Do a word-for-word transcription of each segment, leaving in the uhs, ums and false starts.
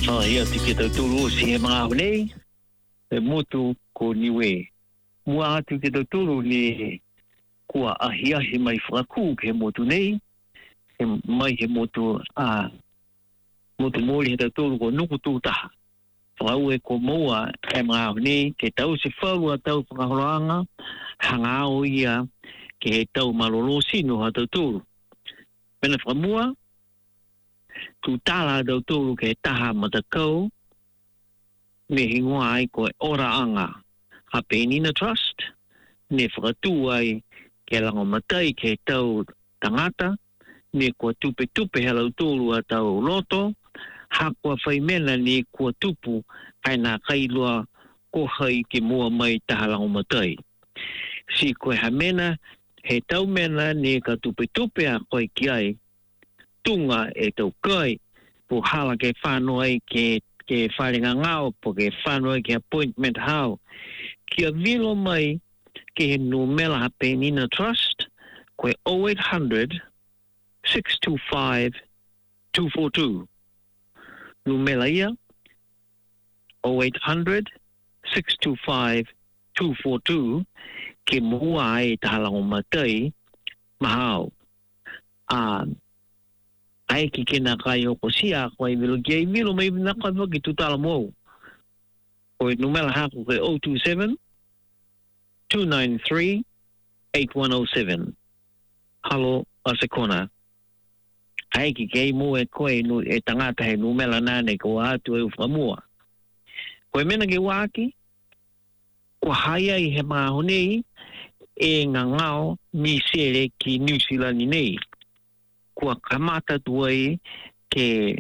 fa ia tiki tau tulu si he mga hone e motu ko niwe mua atu ki tau tulu ni kua ahi ahi mai whakaku ke motu nei he mai he motu a motu mori he tau tulu ko nuku tūtaha whakau e ko moa e mga hone ke tau se whaua tau whakahoroanga hanga o ia ke he tau malolo sino ha tau tulu pena whakamua tu tala dau tolu ke taha matakau me hingoa ai ko ora anga ha Penina Trust ne whakatu ai ke lango matai ke tau tangata ne kua tupe tupe helau tolu a tau loto ha kua whaimena ne kua tupu ai nā kailua ko hai ke mua mai taha lango matai si koe hamena he tau mena ne ka tupe tupe a koe ki ai tunga e tau kai po hala ke whanau ai ke ke wharenga ngao po ke whanau ai ke appointment hao kia vilo mai ke he numela ha Penina Trust koe oh eight hundred, six two five, two four two numela ia oh eight hundred, six two five, two four two ke mua ai tahalango matai mahau a ai ki kena kai o kosia ko i vilo ki vilo mai na ka ki tutala mo o numela ha ko oh two seven, two nine three, eight one oh seven halo asekona ai ki ke mo e ko e no e tangata he numela nane ko atu e famua ko mena ke waki ko haya i he mahone e ngangao ni sere ki New Zealand nei kua kamata tuai ke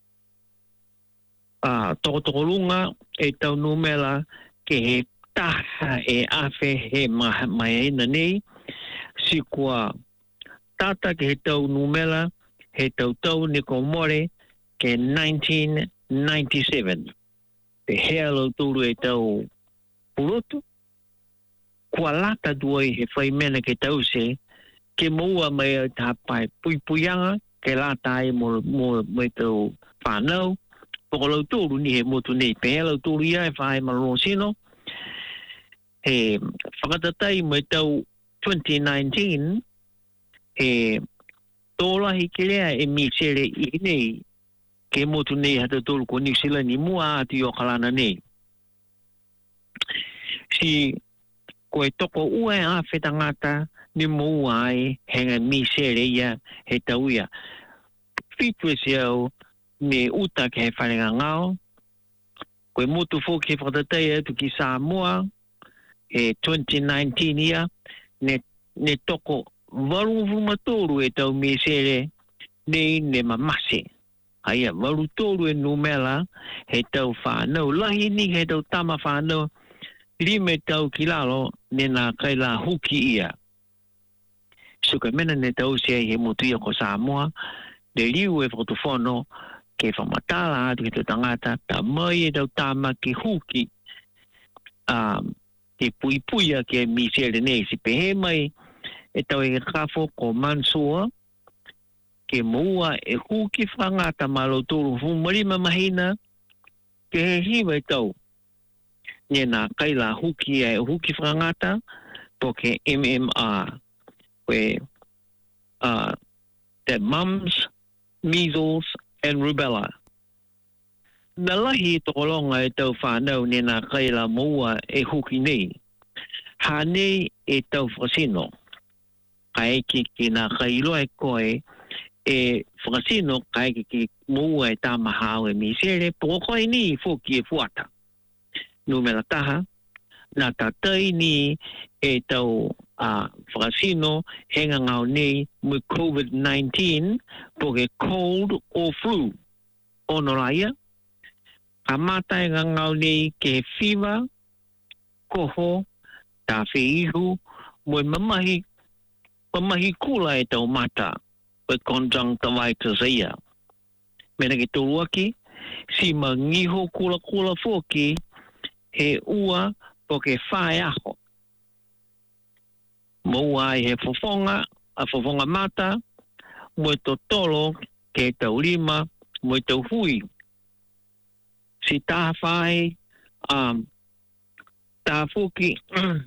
a tokolunga e tau numela ke he taha e afe he maena nei si kua tata ke he tau numela he tau tau ni ko more ke nineteen ninety-seven pe hea lau tulu e tau purotu kua lata tuai he whaimena ke tau se ke moua mai tapai pui puianga ke lata ai mo mo mai tau whanau poko lau tūru ni he motu nei pe lau tūru ia e whae malolo sino he whakatatai mai tau twenty nineteen he tōlahi ke lea e mi sere i nei ke motu nei hata tūru ko New Zealand ni mua ati o kalana nei si koe toko ua e a whetangata ni mo ai henga mi sere ia he tauia fitwe siau me uta ke he wharenga ngao koe motu fo ke whakatatai atu ki Samoa e twenty nineteen ia ne, ne toko waru matoru e tau mi sere nei ne mamase aia waru toru e numela he tau whanau lahi ni he tau tama whanau lime tau kilalo ne na kaila huki ia suka mena ne tau se he motu ko Samoa de liu e fotofono ke whamatala atu ki te tangata ta mai e tau tama ki huki um, ke pui puia ke mi sere nei si pehe mai e tau e kafo ko mansua ke mua e huki whangata malo tolu fumarima mahina ke he hiwa e tau ne na kaila huki e huki whangata po ke M M R where uh, that mumps, measles, and rubella. Na lahi tokolonga e tau whanau ne na kaila moua e huki nei. Ha nei e tau whakasino. Kai ki ki na kailo e koe e whakasino kai ki ki moua e tamahau e misere po koe ni fuki e fuata. Numela taha, na tatai ni e tau a uh, whakasino henga ngau nei mu COVID nineteen po ke cold or flu ono raya ka mata e ngau nei ke fever koho ta wheihu mo mamahi mamahi kula e tau mata with conjunctivitis ia mena ke toluaki si mangiho kula kula foki he ua po ke whae aho mo ai he fofonga a fofonga mata mo to tolo ke tau lima mo tau hui si ta fai um ta fuki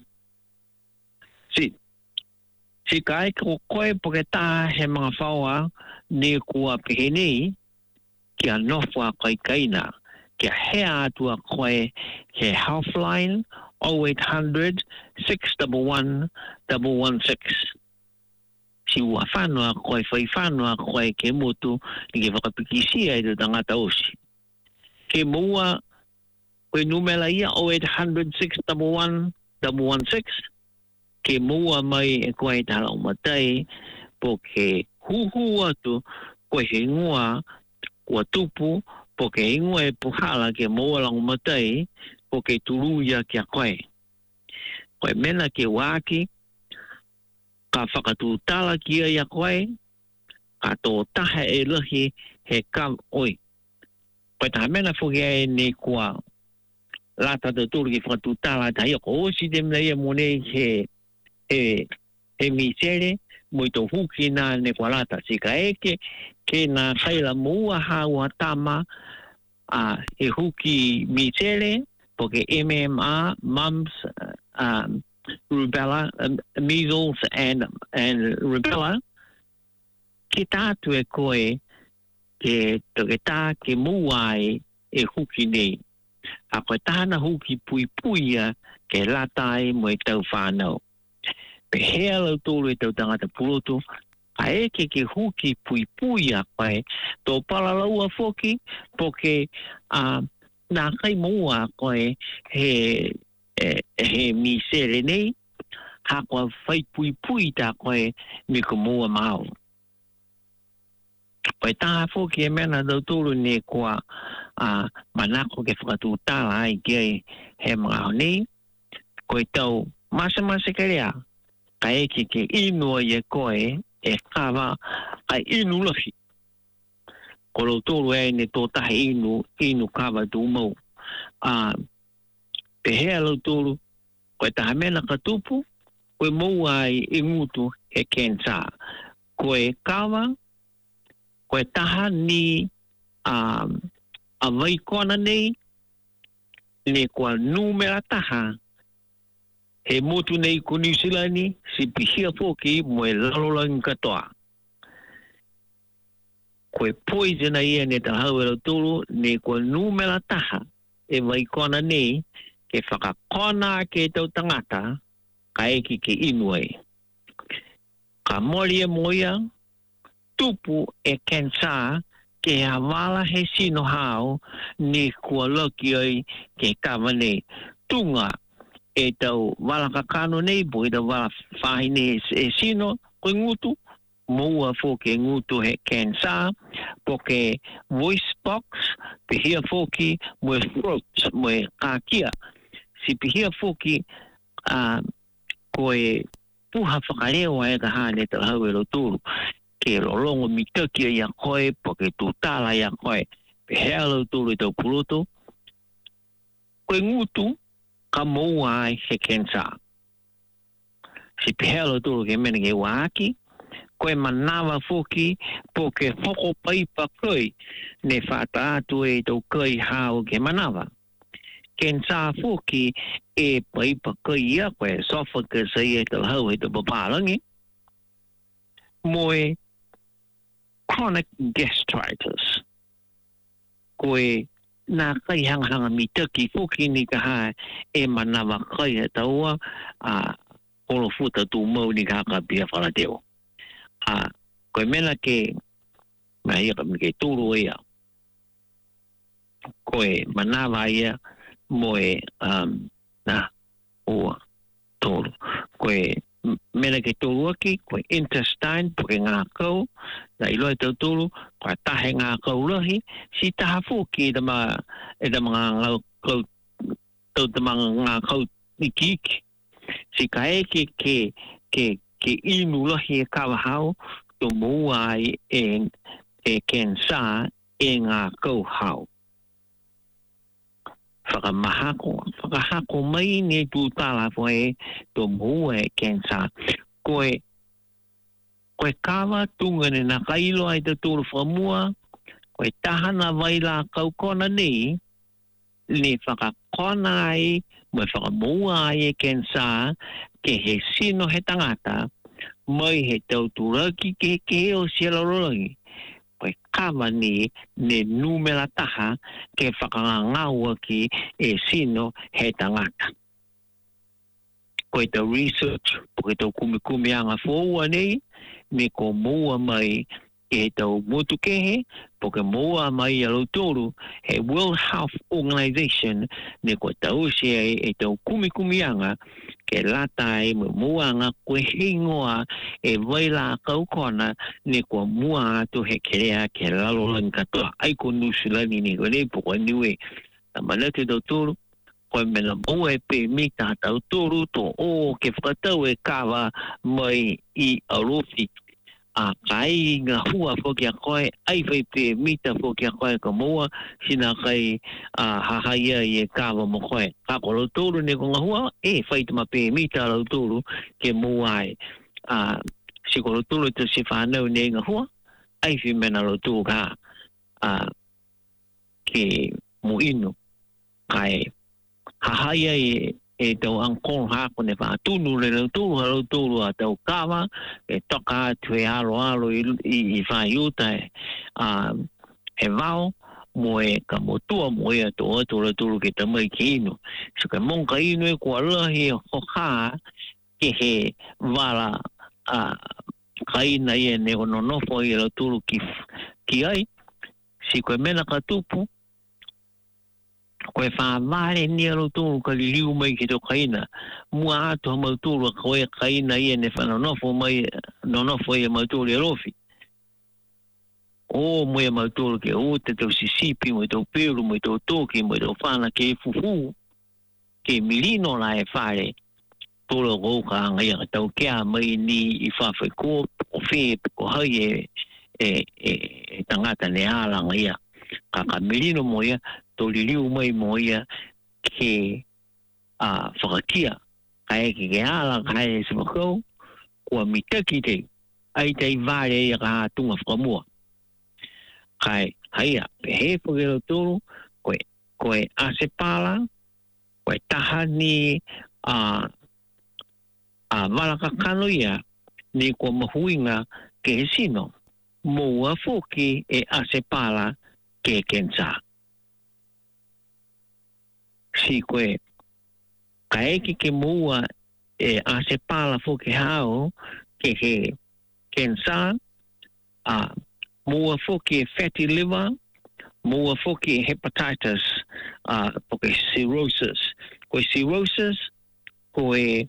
si si kai ko koe porque ta he mga whaua ni kua peheni kia nofua kai kaina kia hea atua koe he Healthline oh eight hundred, six one one, one one six. Si ua whanua koe whai whanua koe ke motu ni ke whakapikisia i te tangata osi. Ke mua koe numela ia oh eight hundred, six one one, one one six. Ke mua mai e koe tala o matai po ke huhu atu koe he ngua kua tupu po ke ingua e puhala ke mua lang o matai po ke turuia kia koe. Koe mena ke waki ka whakatutala kia ia koe ka tō taha e lahi he kam oi. Koe taha mena whuki e ne kua lata te tūru ki whakatutala tahi o ko osi te mna ia mone he e e misere moi to huki na ne kwalata sika eke ke na kaila mua hawa tama a e huki misere porque M M R mumps um rubella um, measles and and rubella ki tatu e koe ke toke tā ke muai e huki nei a koe tāna huki pui puia ke latai mo e tau whānau. Pe hea lau tōru e tau tangata puroto, a eke ke huki pui pui a koe, tō pala laua whoki, po ke uh, nā kai mua koe he, he, he misere nei, ha koe whai pui pui tā koe mi ko mua mau. Koe tā whoki e mena lau tōru ne koa uh, manako ke whakatu tāla ai kia he mga honi, koe tau masa masa karea, ka eke ke inua i e koe e kawa ai inu lahi. Ko lo tōru e ne tō tahe inu, inu kawa tū mau. Uh, pe hea lo tōru, koe taha mena ka tupu, koe mau ai i ngutu he kensa. Koe kawa, koe taha ni um, a waikona nei, ne kua numera taha, he motu nei ko New Zealand si pihia foki mo e lalolang katoa. Koe poison a ia ne tahau e tolu ne ko numera taha e waikona nei ke whakakona ke tau tangata ka eki ke inuai. Ka mori e moia tupu e kensa ke hawala he sino hao ni kua loki ai ke kawa nei tunga e tau wala kakano nei po e tau wala whahi nei e sino koe ngutu moua fōke ngutu he kensa po ke voice box pihia fōki mo e throat mo e kākia si pihia fōki uh, koe puha whakarewa e ka hane tau hau e lo tūru ke rolongo mitaki ia koe po ke tūtala ia koe pihia lo tūru e tau puroto koe ngutu ka moua ai he kensa. Si pehelo tūru ke mene ke wāki, koe manawa whoki po ke hoko paipa koe ne whata atu e tau kai hao ke manawa. Kensa whoki e paipa koe ia koe esophagus e tau hau e tau papalangi. Moe chronic gastritis. Koe nā kai hanga hanga mitaki whoki ni ka hae e manawa kai e taua a kolo futa tū mau ni ka haka pia whalateo. A koe mena ke mai ia ka ke tūru ia. Koe manawa ia moe um, na ua tōru. Koe mena ke tōru aki, koe intestine, poke ngā kau, na ilo e tau tōru, koe tahe ngā kau lahi, si taha fōki e ta mga, e ta mga ngā kau, tau ta mga ngā kau ikiki. Si ka eke ke, ke, ke inu lahi e kawa hao, tō mua ai e, e kensa e ngā kau hao. Whakamahako, whakahako mai ne tūtala koe tō mua e kensa. Koe, koe kawa tungane na kailo ai te tōru whamua, koe tahana waila kaukona nei, ni whakakona ai, mai whakamua ai e kensa, ke he sino he tangata, mai he tauturaki ke ke o siela rolangi. Koe kawa ni ne numera taha ke whakangangaua ki e sino he tangata. Koe tau research, koe tau kumi kumi anga fōua nei, me ko moua mai e tau motu kehe, poke moua mai alo toru, he World Health Organization, ne ko tau se e tau kumi kumi anga, ke lata e moua anga koe hingoa e waila kaukona, ne ko mua atu he kerea ke lalo lan katoa, ai ko nusulani ni ko nei poko niwe, tamanate tau toru, koe mena moua e pe mita tau toru to o ke whakatau e kawa mai i arofi. A kai ngā hua whoki a koe, ai whai pe mita whoki a koe ka moa, sina kai a hahaia i e kawa mo koe. Ka ko lau tōru ne ko ngā hua, e whai tama pe mita lau tōru ke moa ai. A si ko lau tōru te si whanau ne ngā hua, ai whi mena lau tōru ka a ke mo inu. Kai hahaia i e tau angkong hako ne wha tunu le lau tūru, lau tūru a tau kawa, e toka atu e alo alo i, i, i whai uta e, uh, he wao, mo e ka motua mo e ato atu lau tūru ke tamai ki inu. So ke monka inu e kua lahi e hoka ke he wala uh, kaina i e ne o nonofo i lau tūru ki, ki ai, si koe mena ka tupu, koe whaamare ni alo tōru ka li liu mai ki tō kaina. Mua atu ha mautōru a koe kaina i ne whanonofo mai, nonofo i a mautōru e rofi. O mo e mautōru ke o te tau sisipi, mo i tau peru, mo i tau toki, mo i tau whana ke fufu, ke milino la e whare. Tōra kou ka anga ia ka tau kia mai ni i whawhai ko, o whee, ko hai e, e, e, e tangata ne ālanga ia. Ka ka milino mo ia, tōli liu mai mo ia ke a whakakia. Kai ke ke ala kai e simakau, kua mitaki te, ai tei vare ia ka tunga whakamua. Kai, haia, pe he whakero tōru, koe, koe ase pala, koe taha ni a, a walaka kano ia, ni kua mahuinga ke he sino, moua foki e ase pala ke kensa. Si koe, ka eki ke moua e ase pala fo ke hao, ke he kensa, a moua fo ke fatty liver, moua fo ke hepatitis, a po ke cirrhosis. Koe cirrhosis, koe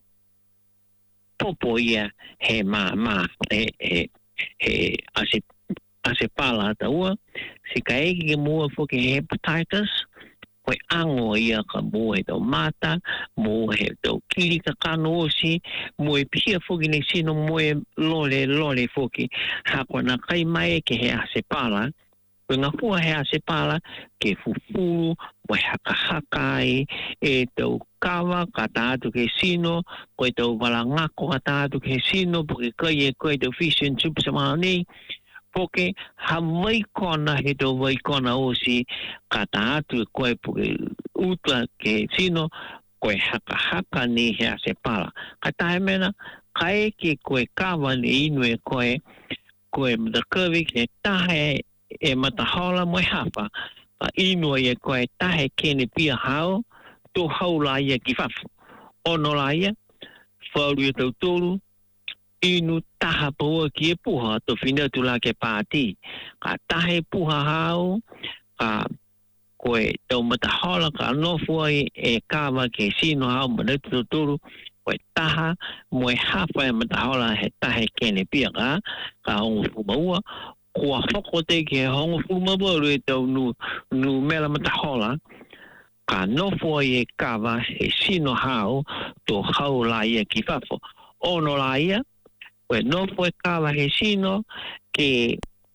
popo ia he ma ma, he, he, he ase, ase pala ata ua. Si ka eki ke moua fo ke hepatitis, koe ango ia ka mo e tau mata, mo he tau kiri ka kano osi, mo e pia foki ne sino mo e lole lole foki. Hako na kai mai ke he ase pala, koe ngā hua he ase pala, ke fufuru, mo e haka haka ai, e tau kawa ka tātu ke sino, koe tau wala ngako ka tātu ke sino, poke kai e koe tau fish and chips a maha nei, poke hawai kona he tau wai kona osi ka tātu e koe poke uta ke sino koe haka haka ni he ase pala. Ka tahe mena, ka eke koe kawa ni inu e koe, koe matakewi ke tahe e matahola mo e hapa, ka inu e koe tahe kene pia hao, tō hau la ia ki whafu. Ono la ia, whauru e tau tōru, inu taha paua ki e puha to whina tu la ke pāti. Ka tahe puha hao, ka koe tau matahola ka anofua e kawa ke sino hao manatu to turu, koe taha mo e hawha e matahola he tahe kene pia ka, ka hongo fumaua, kua whako te ke hongo fumaua e tau nu, nu mela matahola, ka nofua e kawa he sino hao to hau la ia ki whafo. Ono la ia, koe nofo e kawa he sino ke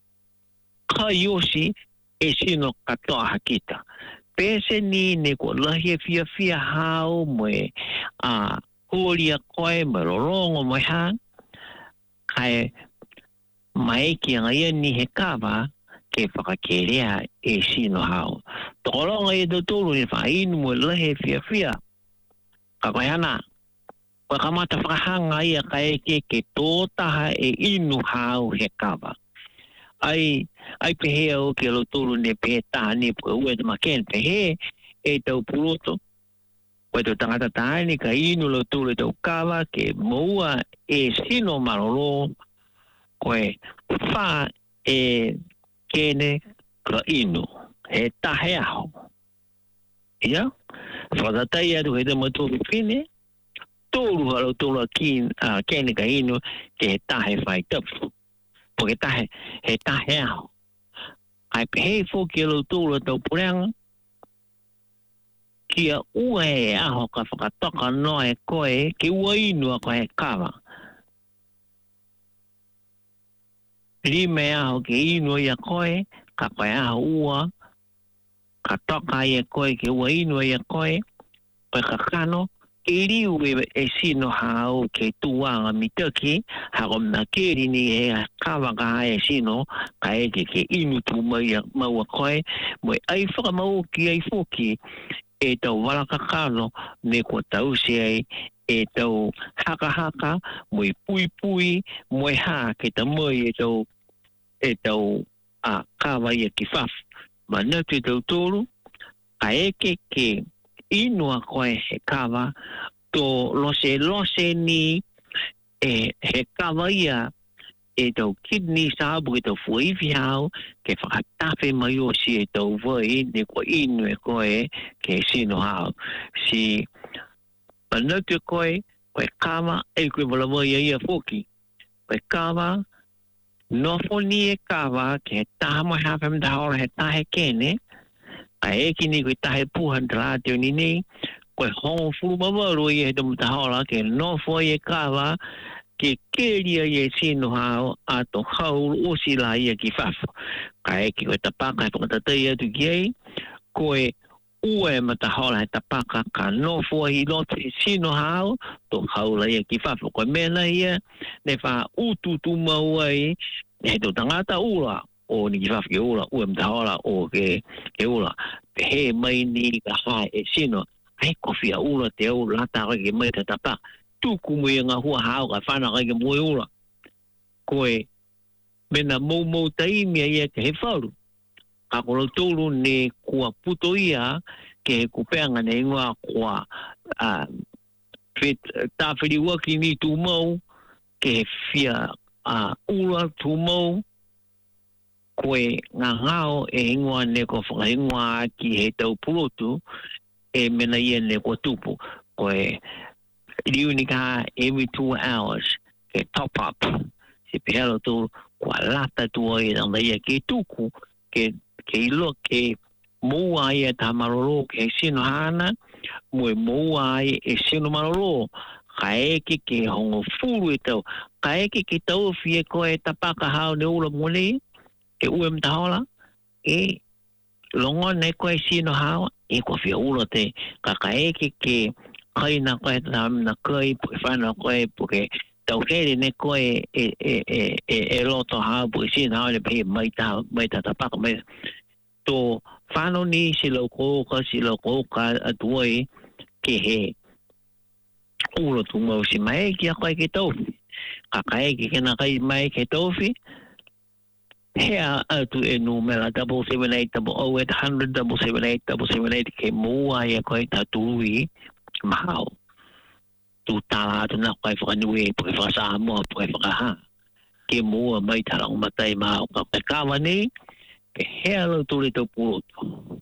kaiosi e sino katoa hakita. Pese ni ne ko lahi e fia fia hao mo e a huoria koe mo rorongo mo ha, kai mai ki anga ia ni he kawa ke whakakerea e sino hao. tolong ai do tolu ni fa inu mo lehe fia fia ka ko yana ko kamata whakahanga ia ka eke ke tōtaha e inu hau he kawa ai ai pehe o ke lo tolu ne pehe taha ni po ue te maken pehe e tau puroto ko te tangata tahani ka inu lo tolu e tau kawa ke moua e sino maroro ko e wha e kene ka inu he tahe aho ia whakatai atu he te maturu whine tolu halo tolu a kin a kene ka inu ke he tahe whai tapu po ke tahe he tahe aho ai pehe fo ke lo tolu tau pureanga kia ua e aho ka whakatoka noa e koe ke ua inu a koe he kawa rime aho ke inu ia koe ka koe aho ua ka toka ia koe ke ua inu ia koe pa ka kano ke riu e, e sino hao ke tuanga mitaki hako na keri ni e kawa ka hae sino ka eke ke inu tu mai maua koe mo ai whaka mau ki ai fuki e tau wala ka kano me ko tau se ai e tau haka haka mo i pui pui mo i ha ke ta moi e tau e tau a kawa ia ki fafu ma natu tau tolu a eke ke inua koe he kawa to lose lose ni e he kawa ia e tau kidney sabu e tau fuiwi hao ke whakatafe mai o si e tau vai ne ko inu e koe ke sino hao si ma natu koe koe kawa e koe wala vai ia foki koe kawa nofo ni e kawa ke he taha mai hawhem tahora he tahe kene a eki ni koe tahe puhan tarateo ni nei koe hongo furu mamaru i e he tamu tahora ke nofo i e kawa ke keria i e sino hao a to hau osi la i e ki fafu ka eki koe tapaka e whakatatai atu ki ei koe ue ma tahora he tapaka ka nofo i lote i sino hao to hau la i e ki fafu koe mena i e ne wha utu tu maua i he to tangata ura o ni ki fafu ke ura ue ma tahora o ke ke ura he mai ni ka hae e sino ai kofia ura te au lata kai ke mai te tapaka tuku mo i ngā hua hao ka whana kai ke moe ura koe mena mou mou taimia ia ke he whauru ka kolo tolu ne kua puto ia ke he kupeanga ne ingoa kua uh, tāwhiri waki ni tu mau ke he fia uh, ura tu mau koe ngā ngāo e ingoa ne ko whakaingoa ki he tau purotu e mena ia ne ko tupu koe riu ni ka every two hours ke top up si pehelo tu kua lata tu ai nang ia ke tuku ke ke ilo ke mua ia ta maroro ke sino hana mo mua ai e sino maroro ka eke ke hongo furu e tau ka eke ke tau fie koe tapaka hao ne ula mole e uem tahola e longo ne koe sino hao e ko fia ula te ka ka eke ke kai na koe tam na koe po whana koe po ke tau here ne koe e e e e e loto hao po sino hao ne pe mai ta mai ta tapaka mai to whano ni si loko ka si loko ka atuai ke he ula tu mau si mai ki a koe ke tauwhi ka kai ke kena kai mai ke tauwhi hea atu e numera double seven eight double oh eight hundred double seven eight double seven eight ke mua ia koe tatui mahau tu tala atu na koe whakanui po e whakasamoa po e whakaha ke mua mai tarang matai mahau ka pe kawa nei ke hea lau tuli tau purotu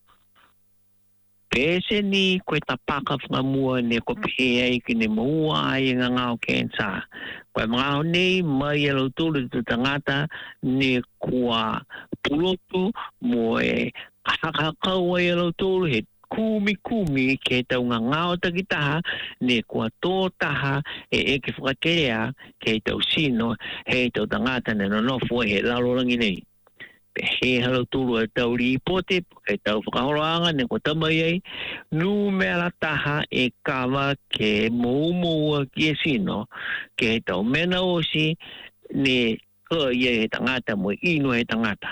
pese ni koe tapaka whakamua ne ko pehea i ki ne mua ai ngā ngāo kensa koe ngāo nei mai alo tuli tu tangata ne kua purotu mo e kakakau ai alo tuli he kumi kumi ke tau ngā ngāo takitaha ne kua tō taha e eke whakakerea ke tau sino he tau tangata ne nonofu he lalorangi nei he halo tulu e tau li pote e tau whakahoroanga ne ko tamai ai nu mea taha e kawa ke mou moua ki e sino ke tau mena osi ne ko ia he tangata mo ino he tangata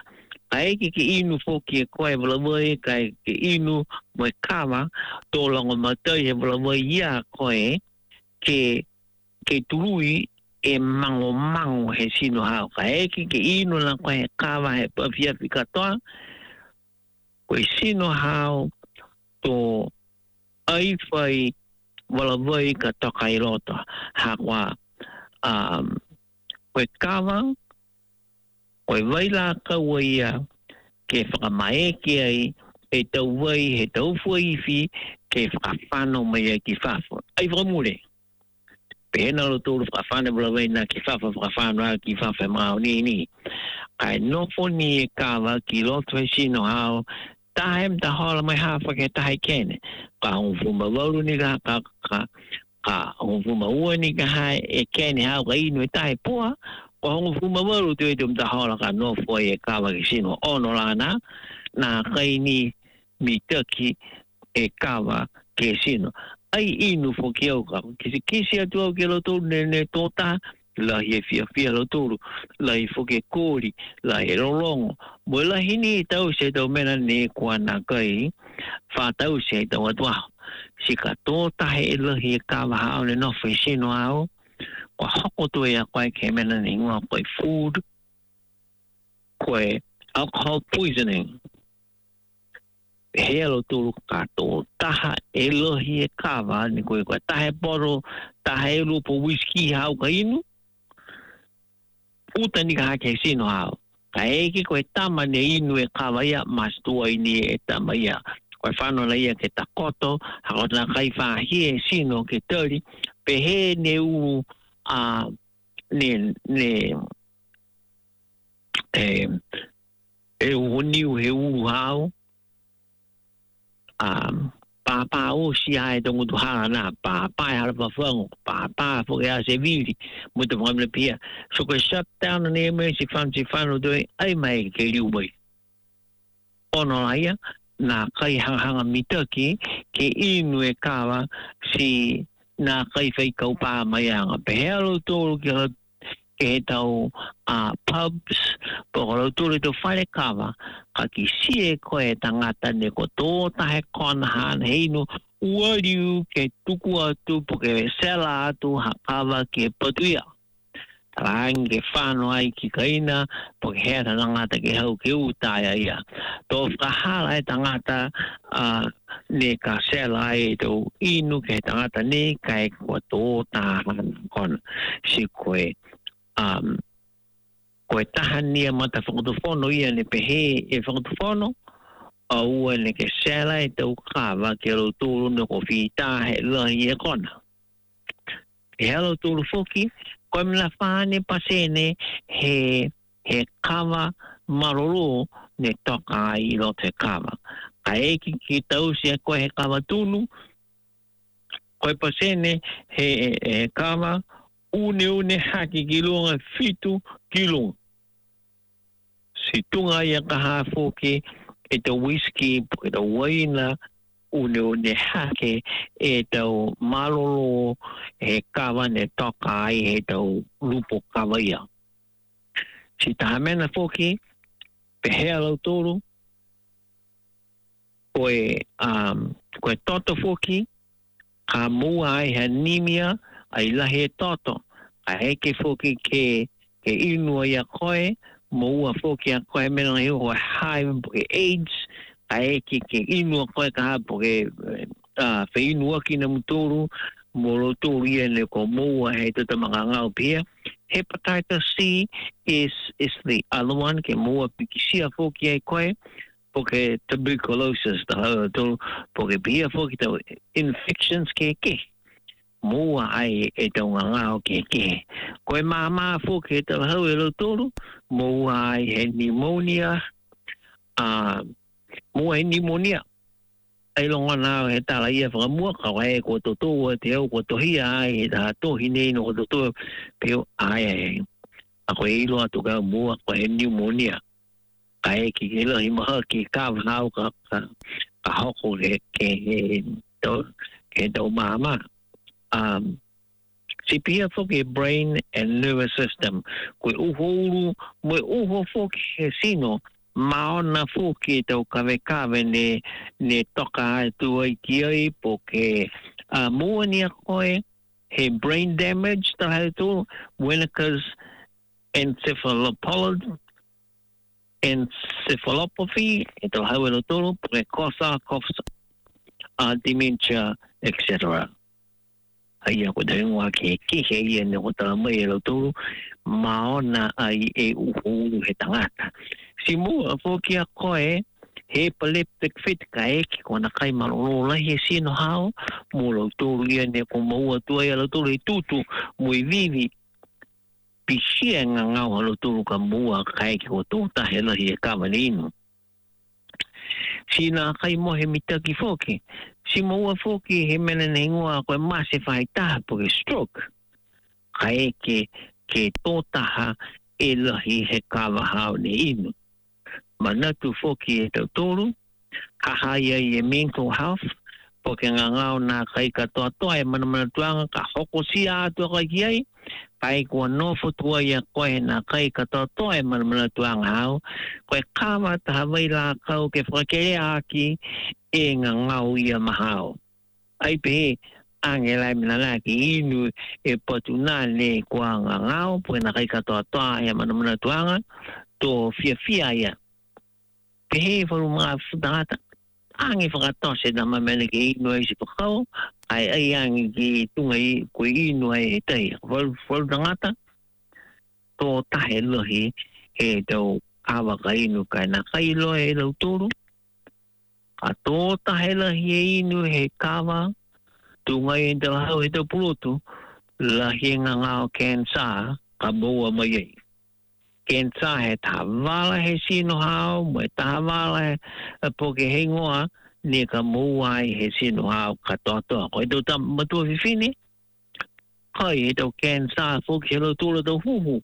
ai ki ki inu fo ki koe wala wai kai ki inu mo kawa to longo matai he wala wai ia koe ke ke tului e mango mango he sino hao kai ki ki inu la koe kawa he pafia fikatoa koe sino hao to ai fai wala wai ka toka i roto hakwa um, koe kawa koe waila ka waia ke whakamae ki ai e tau wai he tau fuaifi ke whakawhano mai ai ki whawha. Ai whakamure. Pehena lo tōru whakawhane wala wai na ki whawha whakawhano a ki whawha mao ni ni. Kai nofo ni e kawa ki loto e sino hao tahem ta hola mai hawha ke tahe kene. Ka hongfuma wauru ni ka ka ka ka hongfuma ua ni ka hai e kene hao ka inu e tahe poa. Ko hongo fuma waru tu e tum ta hola ka no foi e kawa ki sino ono lana na kai ni mi taki e kawa ke sino. Ai inu fo ki au ka kisi kisi atu au ke lo tolu ne ne tota la hi e fia fia lo tolu la hi fo ke kori la hi rolongo mo la hini tau se tau mena ne kua na kai fa tau se tau atua si ka tota he la hi e kawa hao ne no foi sino hao ko hoko to e a koe ke mena ni ngā koe food, koe alcohol poisoning. He alo tūru kato, taha e lohi e kawa, ni koe koe tahe poro, tahe e lupo whisky hau ka inu, puta ni ka hake sino hau. Ka eke koe tama ne inu e kawa ia, mas tua ini e tama ia. Koe whano la ia ke takoto, hako na kai whahie sino ke tari, pe he ne uru a uh, ne ne e e uniu he u hao um pa pa o si ai dongo tu hala na pa pa hala pa fongo pa pa fo ya se vili mo te mo pia so ko shut down ne emergency fund si fano do ai mai ke liu mai ono ia na kai hanga hanga mitaki ke inu e kawa si na kai fai kau pa mai anga pehelo tolu ke ke tau a pubs po lo tolu to fare kava ka ki sie ko e tangata ne ko to ta he kon han heinu uariu ke tuku atu po ke sela atu hakava ke potuia range fano ai ki kaina po ke hera ngata ke hau ke utaya ia to kahala e tangata a ne ka sela e to inu ke tangata ne kai ko to ta kon si koe um koe tahania mata whakatofono ia ne pehe e whakatofono a ua ne ke sela e tau kawa ke lo tūru ne ko whita he lahi e kona e helo tūru foki koe mna whane pasene he he kawa maroro ne toka ai lo te kawa. Ka eki ki tau sia koe he kawa tunu, koe pasene he, he kawa une une haki ki lunga fitu ki lunga. Si tunga ia ka hafoke e te whisky, e te waina, une une hake e tau malolo he kawa ne toka ai he tau lupo kawa ia. Si taha mena foki, pehea lau tōru, koe, um, koe toto foki, ka mua ai he nimia, ai lahi e toto, ka heke foki ke, ke inua ia koe, mua foki a koe mena hiu hoa hai ke AIDS, ka heke ke inua koe ka hapo ke uh, fe inua ki na mutoro, moro tōru ia ne ko mua he tata mga ngau pia. Hepatitis C is is the other one ke mua pikisia foki ai koe, porque tuberculosis, the to porque pia foki to infections ke ke. Mua ai e tau ngau ke ke. Koe mama foki to hau e lo tōru, mua ai he pneumonia, uh, mua he pneumonia. Ai longa na he tala ia whakamua ka wae ko to to te au ko to hia ai da to hine no to to peo ai ai a ko i lo atu ka mua ko he pneumonia ai ki ke lo hi maha ki ka vau ka ka ka hoko ke ke to ke to mama um si pia fo ke brain and nervous system ko uhuru mo uho fo ke sino mao na fuki tau kawe kawe ne ne toka tu ai kiai porque a mua ni a koe he brain damage ta hai tu Wernicke's encephalopathy encephalopathy ito hai welo tu precosa coughs uh, dementia et cetera. Ai ako dahil wa ke ki he ia ne ko ta mai lo tu mao na ai e uhu he tangata. Si mua foki a koe he epileptic fit ka e ki kona kai malolo he sino hao mo lo tolu ia ne ko maua tu ai lo tolu tutu mo i vivi pisia nga ngau lo tolu ka mua kai ki ko tu ta he la he ka malino sina kai mo he mitaki foki si maua foki he mena nengoa ko mase fai ta po stroke kai ke ke totaha e lahi he kawa hao ne inu manatu foki e tau tolu, hahaya i e mental health, poke ngā ngau nā kai katoa toa e mana mana tuanga ka hoko sia atua kai ki ai, kai kua nofo tua i a koe nā kai katoa toa e mana mana tuanga hao, koe kawa taha wai la kau ke whakere aki e ngā ngau i a mahao. Ai pehe, ange lai mina la ki inu e potu nā ne kua ngā ngau, poke nā kai katoa toa e mana mana tuanga, to fia fia ia. Pehe wharu mga whutangata. Angi whakatose na mamene ki inu ai si pakau, ai ai angi ki tunga i koe inu ai e tei. Wharu tangata, tō tahe lohi he tau awa ka inu kai na kai lohe e lau tōru. A tō tahe lohi e inu he kawa, tunga i tau hau he tau pulotu, lahi ngā ngāo kensa ka boa mai ei. Kensa he tawala he sino hao, mo he tawala he poke he ngoa, ni ka mua ai he sino hao ka toa-toa. Ko e tau ta matua whiwhine, kai he tau kensa fuki he lau tūla tau huhu.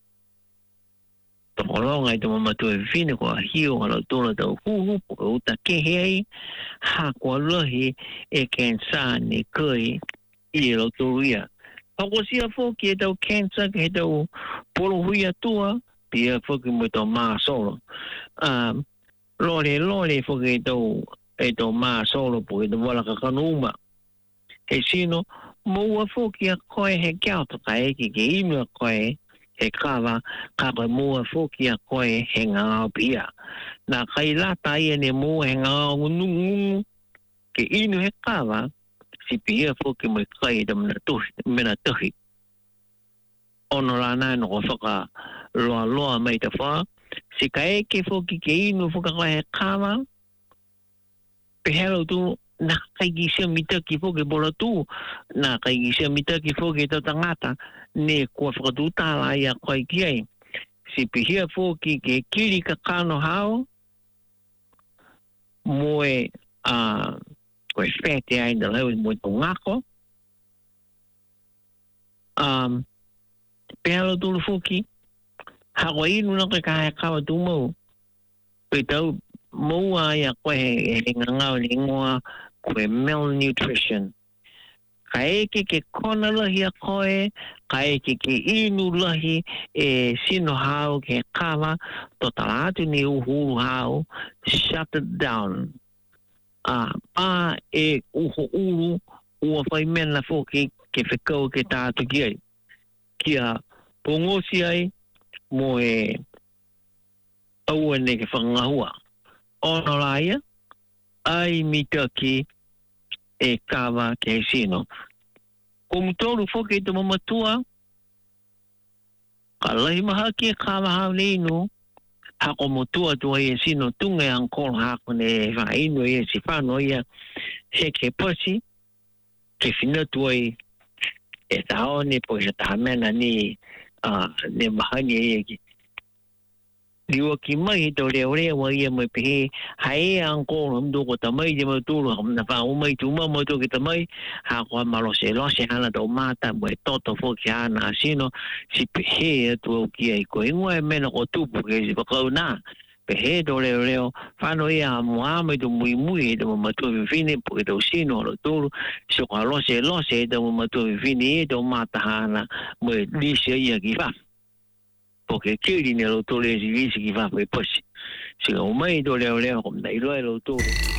Toko longa i tau matua whiwhine ko a hio ha lau tūla tau huhu, po ka uta kehe ai, ha kua lohi e kensa ni kai i lau tūlu ia. Ako sia foki e tau kensa ke he tau polo hui atua, pia foki mo tau maa solo. Um, lore lore foki e tau, e tau maa solo po e tau wala ka kanuma. He sino, moua foki a koe he kiauta ka eki ke inu a koe he kawa, ka koe moua foki a koe he ngāo pia. Nā kai lata ia ne moua he ngāo ngungungu, ke inu he kawa, si pia foki mo kai da mena tuhi, mena tuhi. Ono la nai no ko whaka loa loa mai ta wha. Si ka eke foki ke inu whaka koe he kawa, pe helo tu, nā kai ki sia mitaki foki bola tu, nā kai ki sia mitaki foki tau tangata, ne kua whakatu tala ia koe ki ai. Si pihia foki ke kiri ka kano hao, moe, uh, koe whete ai na lau mo tō ngako. Um, Pehalo tūlu fuki, hawa inu na koe kahe kawa tū mau. Koe tau mau ai a koe he, he ngangau ni ngoa koe malnutrition. Ka eke ke kona lahi a koe, ka eke ke inu lahi e sino hao ke kawa, to talatu ni uhuru hao, shut it down. Ah, pa e uho uru ua whai mena foki ke whekau ke tātu ki ai. Kia pongosi ai mo e aua ne ke whangahua. Ono laia, ai mitaki e kawa ke sino. Ko mutoru foki te mamatua, ka lahi maha ki e kawa hao le inu, hako motua tua ia sino tunga e ankol hako ne whainu ia si whano ia he ke pasi ke whina tua i e tao ne po he tahamena ni uh, ne mahani ia ki liwa ki mai tau leo leo ia mai pehe hae ankol hamdo ko tamai je mai tūru hamna wha umai tūma mai tō ki tamai hako amalo se lose hana tau mata mai toto foki hana sino si pehe atu au ki ai ko ingua e mena ko tupu ke si pakau nā pehe tau leo leo whano ia mua mai tō mui mui e tau matua whiwhine po ke tau sino alo tūru so ka lose lose e tau matua whiwhine e tau mata hana mai lisia ia ki wha. Porque kiri ne lo tole si visi ki whapa e pasi. 是我们都了了，我们来来了都。